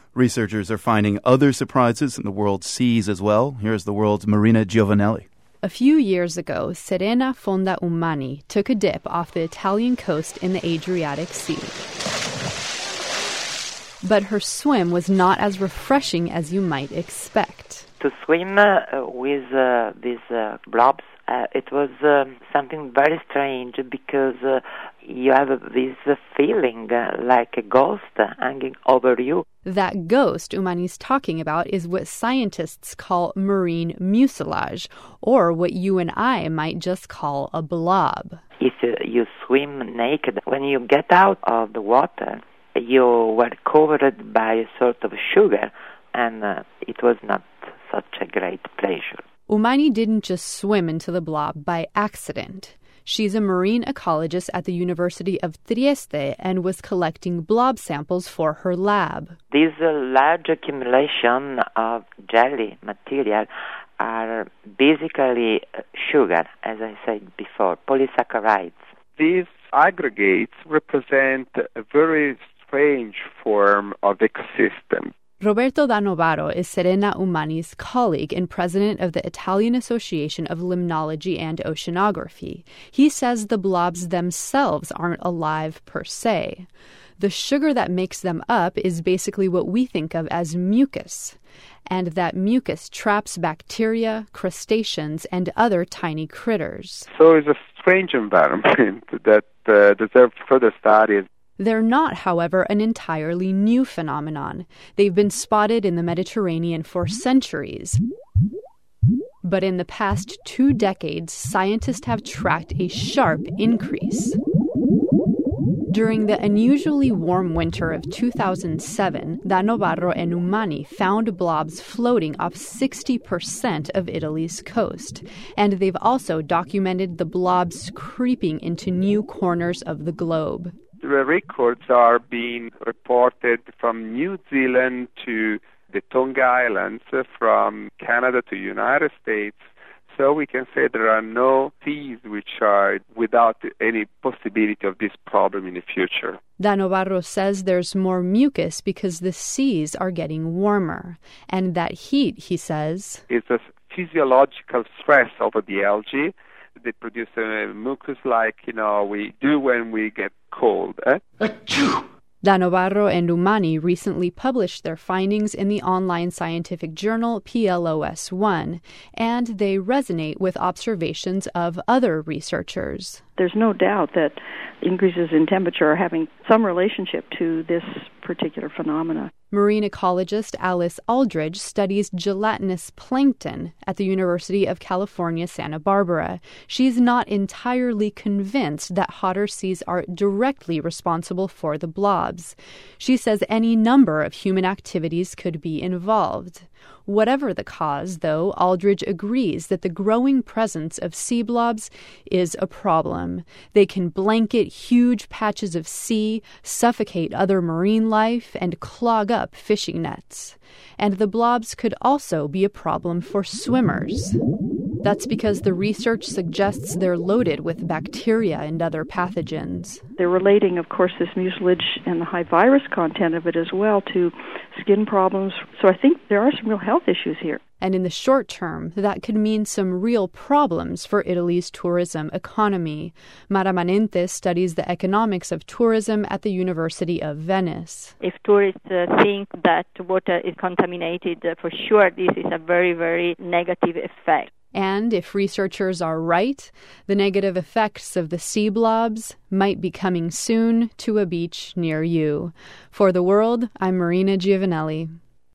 Researchers are finding other surprises in the world's seas as well. Here's the world's Marina Giovanelli. A few years ago, Serena Fonda Umani took a dip off the Italian coast in the Adriatic Sea. But her swim was not as refreshing as you might expect. To swim with these blobs, it was something very strange because you have this feeling like a ghost hanging over you. That ghost Umani's talking about is what scientists call marine mucilage, or what you and I might just call a blob. If you swim naked, when you get out of the water, you were covered by a sort of sugar, and it was not such a great pleasure. Umani didn't just swim into the blob by accident. She's a marine ecologist at the University of Trieste and was collecting blob samples for her lab. This large accumulation of jelly material are basically sugar, as I said before, polysaccharides. These aggregates represent a very strange form of ecosystem. Roberto da Novaro is Serena Umani's colleague and president of the Italian Association of Limnology and Oceanography. He says the blobs themselves aren't alive per se. The sugar that makes them up is basically what we think of as mucus, and that mucus traps bacteria, crustaceans, and other tiny critters. So it's a strange environment that deserves further studies. They're not, however, an entirely new phenomenon. They've been spotted in the Mediterranean for centuries. But in the past 2 decades, scientists have tracked a sharp increase. During the unusually warm winter of 2007, Da Novaro and Umani found blobs floating off 60% of Italy's coast. And they've also documented the blobs creeping into new corners of the globe. The records are being reported from New Zealand to the Tonga Islands, from Canada to United States. So we can say there are no seas which are without any possibility of this problem in the future. Da Novaro says there's more mucus because the seas are getting warmer. And that heat, he says, is a physiological stress over the algae. They produce mucus like, we do when we get cold. Da Novaro and Umani recently published their findings in the online scientific journal PLOS ONE, and they resonate with observations of other researchers. There's no doubt that increases in temperature are having some relationship to this particular phenomena. Marine ecologist Alice Aldridge studies gelatinous plankton at the University of California, Santa Barbara. She's not entirely convinced that hotter seas are directly responsible for the blobs. She says any number of human activities could be involved. Whatever the cause, though, Aldridge agrees that the growing presence of sea blobs is a problem. They can blanket huge patches of sea, suffocate other marine life, and clog up fishing nets. And the blobs could also be a problem for swimmers. That's because the research suggests they're loaded with bacteria and other pathogens. They're relating, of course, this mucilage and the high virus content of it as well to skin problems. So I think there are some real health issues here. And in the short term, that could mean some real problems for Italy's tourism economy. Mara Manente studies the economics of tourism at the University of Venice. If tourists think that water is contaminated, for sure this is a very, very negative effect. And if researchers are right, the negative effects of the sea blobs might be coming soon to a beach near you. For The World, I'm Marina Giovanelli.